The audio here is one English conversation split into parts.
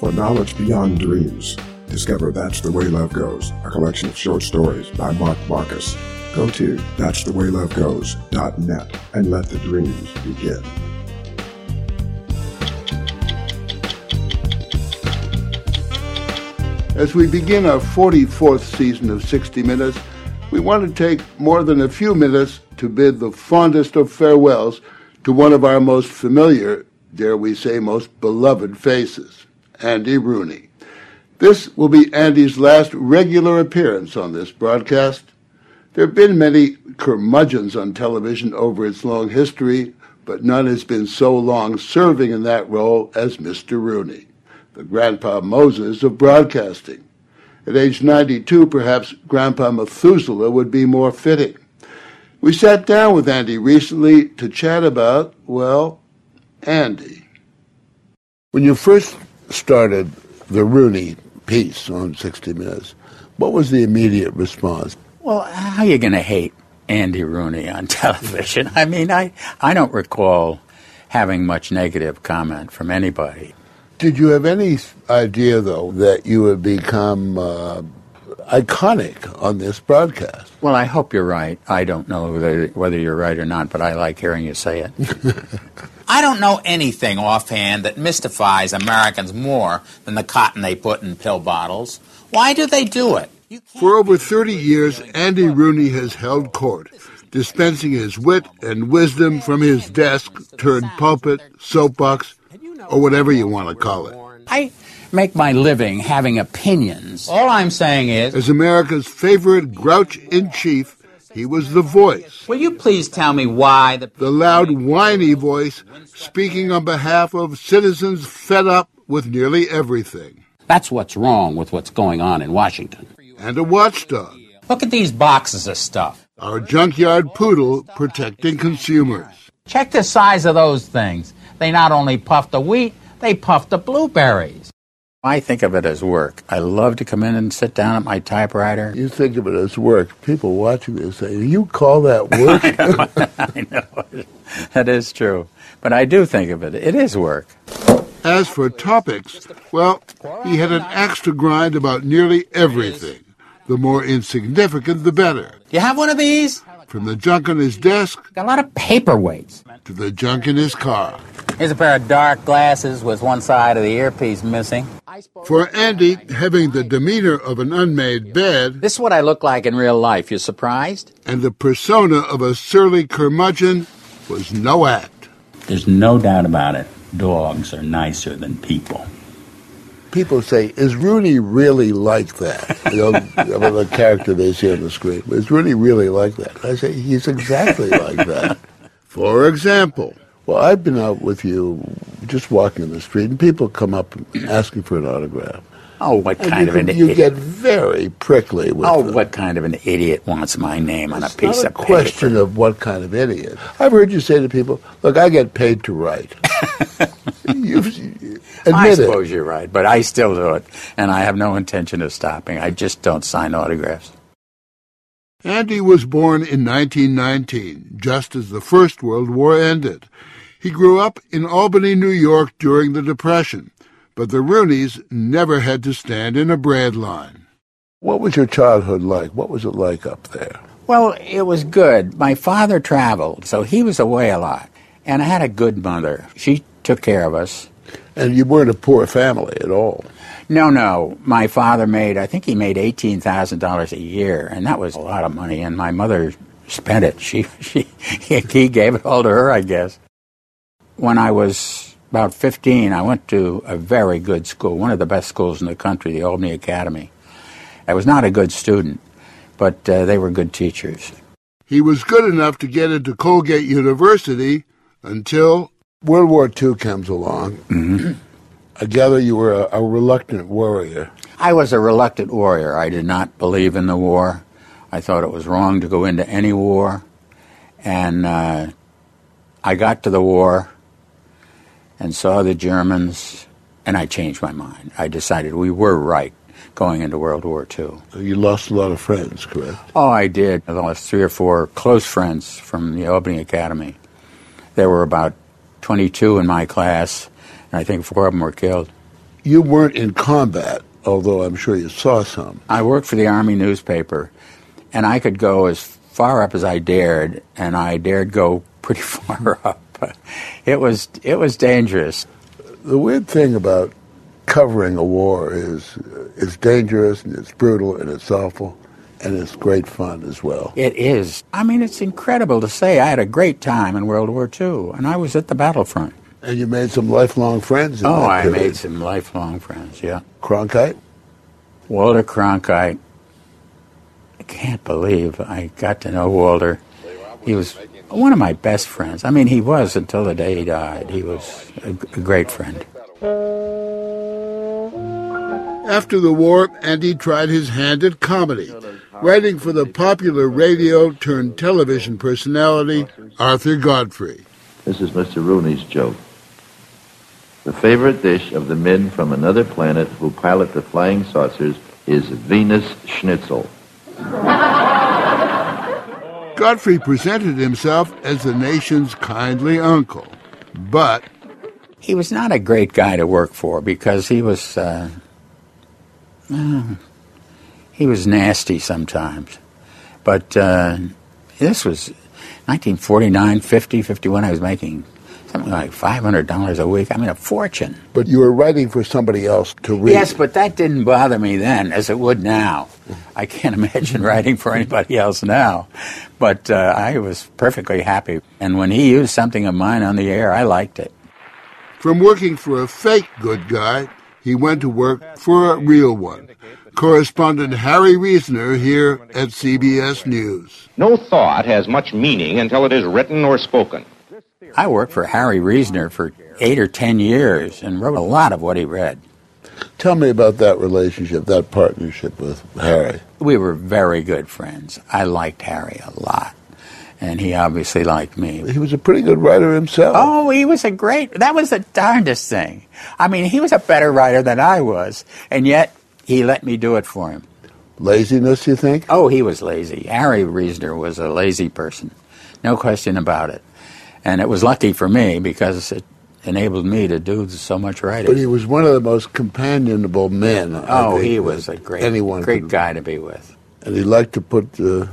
for knowledge beyond dreams. Discover That's the Way Love Goes, a collection of short stories by Mark Marcus. Go to that'sthewaylovegoes.net and let the dreams begin. As we begin our 44th season of 60 Minutes, we want to take more than a few minutes to bid the fondest of farewells to one of our most familiar, dare we say most beloved faces, Andy Rooney. This will be Andy's last regular appearance on this broadcast. There have been many curmudgeons on television over its long history, but none has been so long serving in that role as Mr. Rooney, the Grandpa Moses of broadcasting. At age 92, perhaps Grandpa Methuselah would be more fitting. We sat down with Andy recently to chat about, well, Andy. When you first started the Rooney piece on 60 Minutes, what was the immediate response? Well, how are you going to hate Andy Rooney on television? I mean, I don't recall having much negative comment from anybody. Did you have any idea, though, that you would become iconic on this broadcast? Well, I hope you're right. I don't know whether you're right or not, but I like hearing you say it. I don't know anything offhand that mystifies Americans more than the cotton they put in pill bottles. Why do they do it? For over 30 years, Andy Rooney has held court, dispensing his wit and wisdom from his desk turned pulpit, soapbox, or whatever you want to call it. I make my living having opinions. All I'm saying is, as America's favorite grouch-in-chief, he was the voice. Will you please tell me why the loud, whiny voice speaking on behalf of citizens fed up with nearly everything. That's what's wrong with what's going on in Washington. And a watchdog. Look at these boxes of stuff. Our junkyard poodle protecting consumers. Check the size of those things. They not only puff the wheat, they puff the blueberries. I think of it as work. I love to come in and sit down at my typewriter. You think of it as work. People watching this say, you call that work? I know. That is true. But I do think of it. It is work. As for topics, well, he had an axe to grind about nearly everything. The more insignificant, the better. You have one of these? From the junk on his desk, got a lot of paperweights, to the junk in his car. Here's a pair of dark glasses with one side of the earpiece missing. For Andy, having the demeanor of an unmade bed, this is what I look like in real life. You surprised? And the persona of a surly curmudgeon was no act. There's no doubt about it. Dogs are nicer than people. People say, is Rooney really like that? You know, the character they see on the screen. Is Rooney really like that? I say, he's exactly like that. For example, well, I've been out with you just walking in the street, and people come up asking for an autograph. Oh, what kind of an idiot? You get very prickly with them. What kind of an idiot wants my name on a piece of paper? It's not a question of what kind of idiot. I've heard you say to people, look, I get paid to write. I suppose you're right, but I still do it, and I have no intention of stopping. I just don't sign autographs. Andy was born in 1919, just as the First World War ended. He grew up in Albany, New York during the Depression, but the Rooneys never had to stand in a bread line. What was your childhood like? What was it like up there? Well, it was good. My father traveled, so he was away a lot, and I had a good mother. She took care of us. And you weren't a poor family at all? No. My father I think he made $18,000 a year, and that was a lot of money, and my mother spent it. He gave it all to her, I guess. When I was about 15, I went to a very good school, one of the best schools in the country, the Albany Academy. I was not a good student, but they were good teachers. He was good enough to get into Colgate University until World War II comes along. Mm-hmm. I gather you were a reluctant warrior. I was a reluctant warrior. I did not believe in the war. I thought it was wrong to go into any war. And I got to the war and saw the Germans, and I changed my mind. I decided we were right going into World War II. You lost a lot of friends, correct? Oh, I did. I lost 3 or 4 close friends from the Albany Academy. There were about 22 in my class, and I think 4 of them were killed. You weren't in combat, although I'm sure you saw some. I worked for the Army newspaper, and I could go as far up as I dared, and I dared go pretty far up. It was dangerous. The weird thing about covering a war is it's dangerous, and it's brutal, and it's awful, and it's great fun as well. It is. I mean, it's incredible to say. I had a great time in World War II, and I was at the battlefront. And you made some lifelong friends in that I period. made some lifelong friends, yeah. Cronkite? Walter Cronkite. I can't believe I got to know Walter. He was one of my best friends. I mean, he was until the day he died. He was a great friend. After the war, Andy tried his hand at comedy, writing for the popular radio-turned-television personality Arthur Godfrey. This is Mr. Rooney's joke. The favorite dish of the men from another planet who pilot the flying saucers is Venus Schnitzel. Godfrey presented himself as the nation's kindly uncle, but he was not a great guy to work for because he was nasty sometimes. But this was 1949, 50, 51. I was making something like $500 a week. I mean, a fortune. But you were writing for somebody else to read. Yes, but that didn't bother me then, as it would now. I can't imagine writing for anybody else now. But I was perfectly happy. And when he used something of mine on the air, I liked it. From working for a fake good guy, he went to work for a real one. Correspondent Harry Reasoner here at CBS News. No thought has much meaning until it is written or spoken. I worked for Harry Reasoner for 8 or 10 years and wrote a lot of what he read. Tell me about that relationship, that partnership with Harry. We were very good friends. I liked Harry a lot, and he obviously liked me. He was a pretty good writer himself. Oh, he was that was the darndest thing. I mean, he was a better writer than I was, and yet he let me do it for him. Laziness, you think? Oh, he was lazy. Harry Reasoner was a lazy person. No question about it. And it was lucky for me because it enabled me to do so much writing. But he was one of the most companionable men. Oh, he was a great guy to be with. And he liked to put,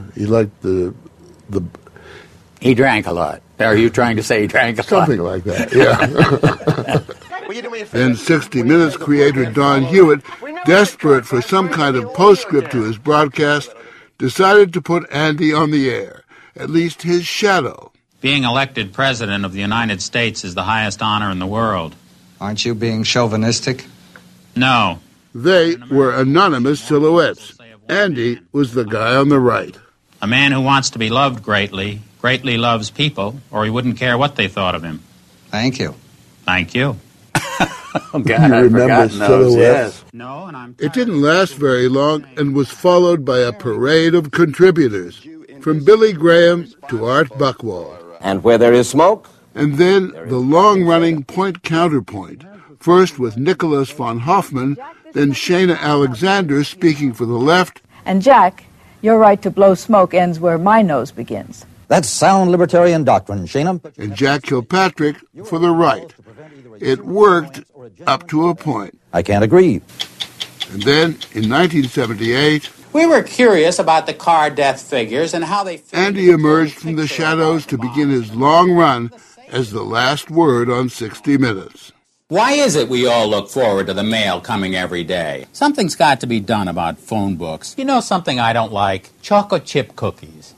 He drank a lot. Are you trying to say he drank a lot? Something like that, yeah. Then 60 Minutes creator Don Hewitt, desperate for some kind of postscript to his broadcast, decided to put Andy on the air, at least his shadow. Being elected president of the United States is the highest honor in the world. Aren't you being chauvinistic? No. They were anonymous silhouettes. Andy was the guy on the right. A man who wants to be loved greatly loves people, or he wouldn't care what they thought of him. Thank you. Thank you. Oh, God, I've forgotten those, yes. No, and It didn't last very long and was followed by a parade of contributors, from Billy Graham to Art Buchwald. And where there is smoke? And then the long-running point-counterpoint, first with Nicholas von Hoffman, then Shana Alexander speaking for the left. And Jack, your right to blow smoke ends where my nose begins. That's sound libertarian doctrine, Shana. And Jack Kilpatrick for the right. It worked up to a point. I can't agree. And then, in 1978... we were curious about the car death figures and how they... Andy emerged from the shadows to begin his long run as the last word on 60 Minutes. Why is it we all look forward to the mail coming every day? Something's got to be done about phone books. You know something I don't like? Chocolate chip cookies.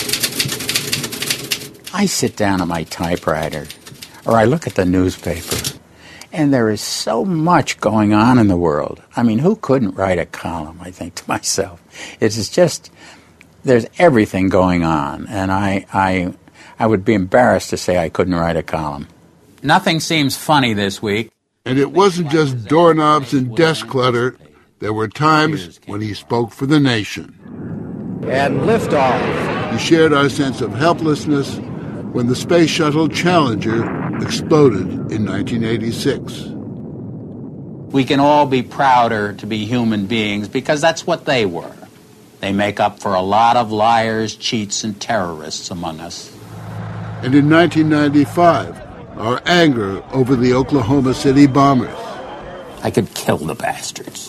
I sit down at my typewriter, or I look at the newspaper, and there is so much going on in the world. I mean, who couldn't write a column, I think to myself. It's just, there's everything going on, and I would be embarrassed to say I couldn't write a column. Nothing seems funny this week. And it wasn't just doorknobs and desk clutter. There were times when he spoke for the nation. And liftoff. He shared our sense of helplessness when the Space Shuttle Challenger exploded in 1986. We can all be prouder to be human beings because that's what they were. They make up for a lot of liars, cheats, and terrorists among us. And in 1995, our anger over the Oklahoma City bombers. I could kill the bastards.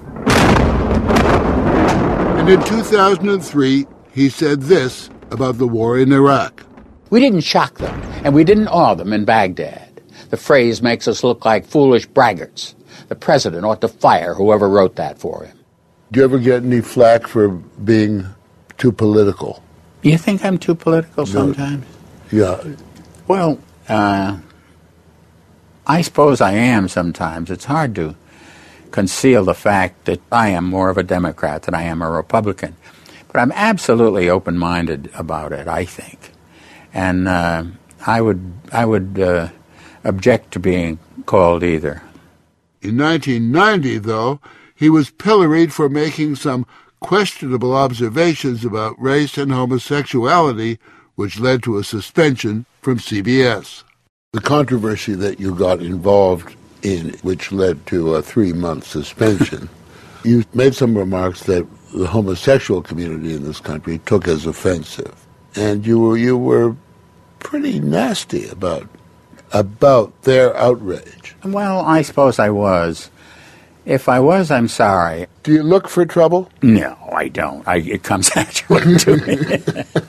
And in 2003, he said this about the war in Iraq. We didn't shock them, and we didn't awe them in Baghdad. The phrase makes us look like foolish braggarts. The president ought to fire whoever wrote that for him. Do you ever get any flack for being too political? You think I'm too political sometimes? Yeah. Well, I suppose I am sometimes. It's hard to conceal the fact that I am more of a Democrat than I am a Republican. But I'm absolutely open-minded about it, I think. And I would object to being called either. In 1990, though, he was pilloried for making some questionable observations about race and homosexuality, which led to a suspension from CBS. The controversy that you got involved in, which led to a 3-month suspension, you made some remarks that the homosexual community in this country took as offensive. And you were pretty nasty about their outrage. Well, I suppose I was. If I was, I'm sorry. Do you look for trouble? No, I don't. It comes naturally to me.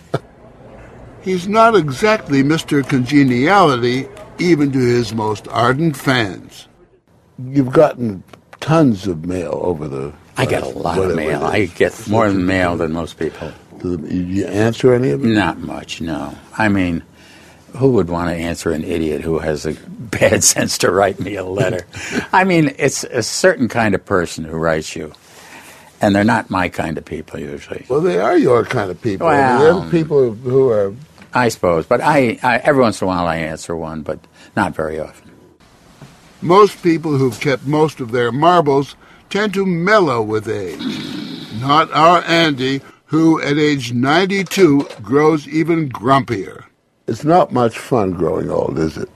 He's not exactly Mr. Congeniality, even to his most ardent fans. You've gotten tons of mail over the... I get a lot of mail. I get more mail than most people. Do you answer any of it? Not much, no. I mean, who would want to answer an idiot who has a bad sense to write me a letter? I mean, it's a certain kind of person who writes you, and they're not my kind of people usually. Well, they are your kind of people. Well, they're the people who are... I suppose, but I every once in a while I answer one, but not very often. Most people who've kept most of their marbles tend to mellow with age. Not our Andy, who at age 92 grows even grumpier. It's not much fun growing old, is it?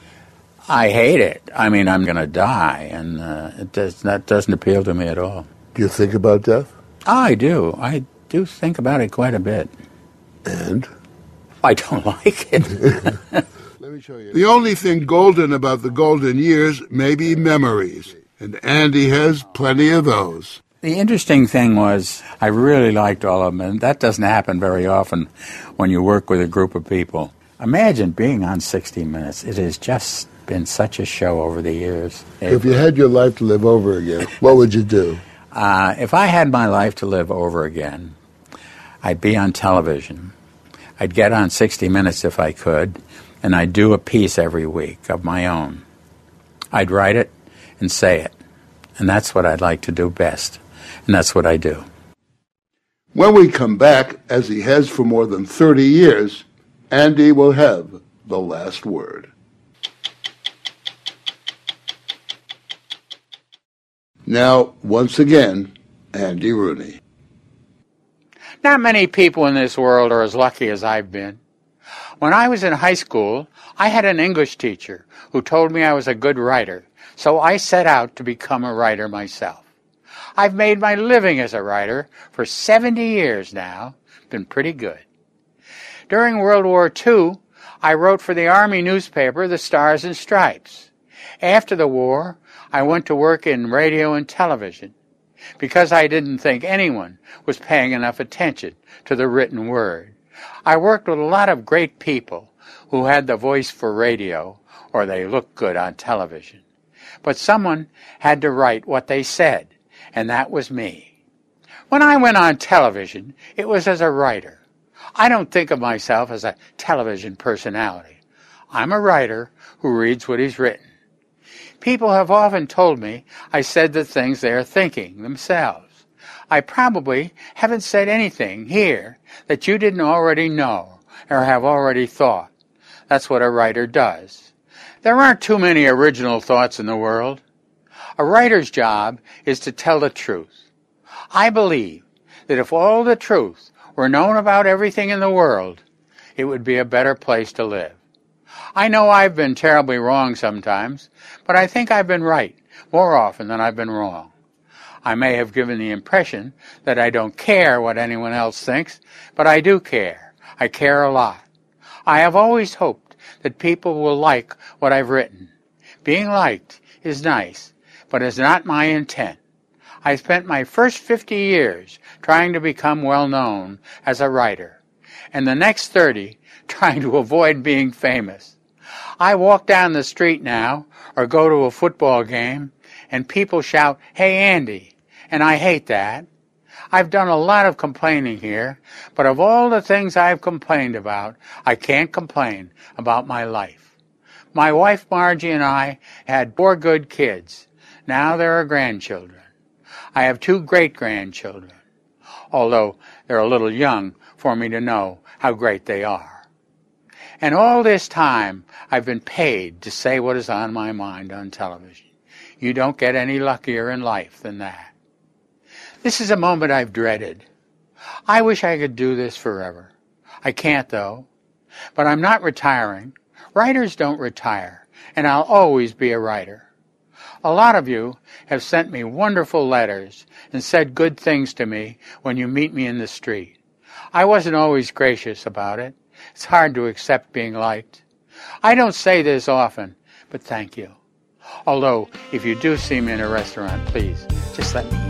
I hate it. I mean, I'm going to die, and that doesn't appeal to me at all. Do you think about death? I do. I do think about it quite a bit. And? I don't like it. Let me show you. The only thing golden about the golden years may be memories, and Andy has plenty of those. The interesting thing was I really liked all of them, and that doesn't happen very often when you work with a group of people. Imagine being on 60 Minutes. It has just been such a show over the years. If you had your life to live over again, what would you do? If I had my life to live over again, I'd be on television. I'd get on 60 Minutes if I could, and I'd do a piece every week of my own. I'd write it and say it, and that's what I'd like to do best, and that's what I do. When we come back, as he has for more than 30 years, Andy will have the last word. Now, once again, Andy Rooney. Not many people in this world are as lucky as I've been. When I was in high school, I had an English teacher who told me I was a good writer, so I set out to become a writer myself. I've made my living as a writer for 70 years now. Been pretty good. During World War II, I wrote for the Army newspaper, The Stars and Stripes. After the war, I went to work in radio and television because I didn't think anyone was paying enough attention to the written word. I worked with a lot of great people who had the voice for radio, or they looked good on television. But someone had to write what they said, and that was me. When I went on television, it was as a writer. I don't think of myself as a television personality. I'm a writer who reads what he's written. People have often told me I said the things they are thinking themselves. I probably haven't said anything here that you didn't already know or have already thought. That's what a writer does. There aren't too many original thoughts in the world. A writer's job is to tell the truth. I believe that if all the truth were known about everything in the world, it would be a better place to live. I know I've been terribly wrong sometimes, but I think I've been right more often than I've been wrong. I may have given the impression that I don't care what anyone else thinks, but I do care. I care a lot. I have always hoped that people will like what I've written. Being liked is nice, but it's not my intent. I spent my first 50 years trying to become well known as a writer, and the next 30 trying to avoid being famous. I walk down the street now or go to a football game and people shout, "Hey, Andy," and I hate that. I've done a lot of complaining here, but of all the things I've complained about, I can't complain about my life. My wife Margie and I had 4 good kids. Now there are grandchildren. I have 2 great-grandchildren, although they're a little young for me to know how great they are. And all this time, I've been paid to say what is on my mind on television. You don't get any luckier in life than that. This is a moment I've dreaded. I wish I could do this forever. I can't, though. But I'm not retiring. Writers don't retire, and I'll always be a writer. A lot of you have sent me wonderful letters and said good things to me when you meet me in the street. I wasn't always gracious about it. It's hard to accept being liked. I don't say this often, but thank you. Although, if you do see me in a restaurant, please, just let me